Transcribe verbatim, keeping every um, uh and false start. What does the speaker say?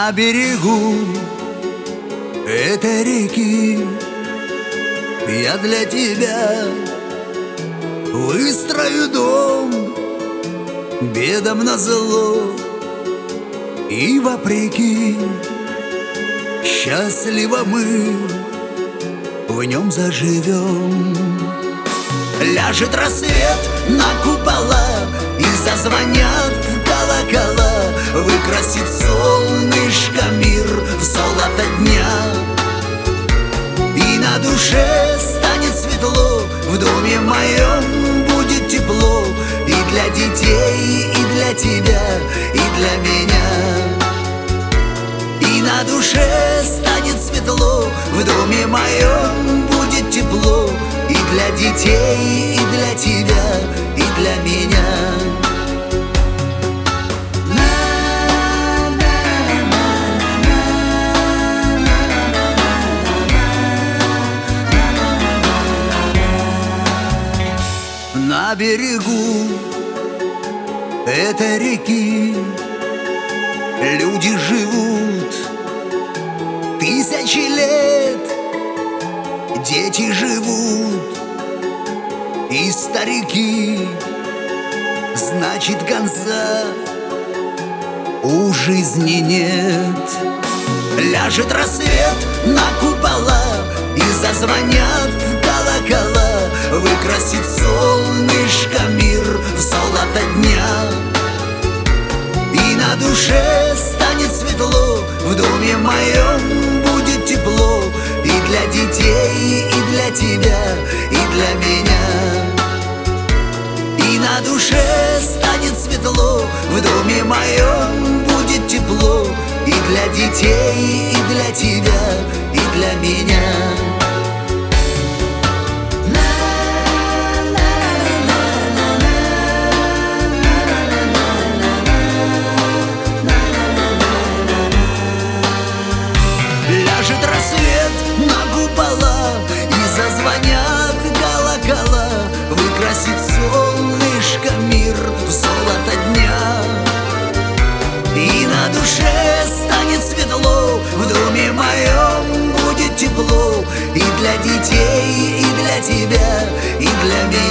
На берегу этой реки я для тебя выстрою дом, бедам назло и вопреки. Счастливо мы в нем заживем. Ляжет рассвет на купола и зазвонят колокола, выкрасит солнышко мир в золото дня. И на душе станет светло, в доме моем будет тепло, и для детей, и для тебя, и для меня. И на душе станет светло, в доме моем будет тепло, и для детей, и для тебя, и для меня. На берегу этой реки люди живут тысячи лет, дети живут и старики. Значит, конца у жизни нет. Ляжет рассвет на купола и зазвонят колокола, выкрасит солнышко мир в золото дня. И на душе станет светло, в доме моем будет тепло, и для детей, и для тебя, и для меня. И на душе станет светло, в доме моем будет тепло, и для детей, и для тебя, и для меня. Ляжет рассвет на купола и зазвонят колокола, выкрасит солнышко мир в золото дня. И на душе станет светло, в доме моем будет тепло, и для детей, и для тебя, и для меня.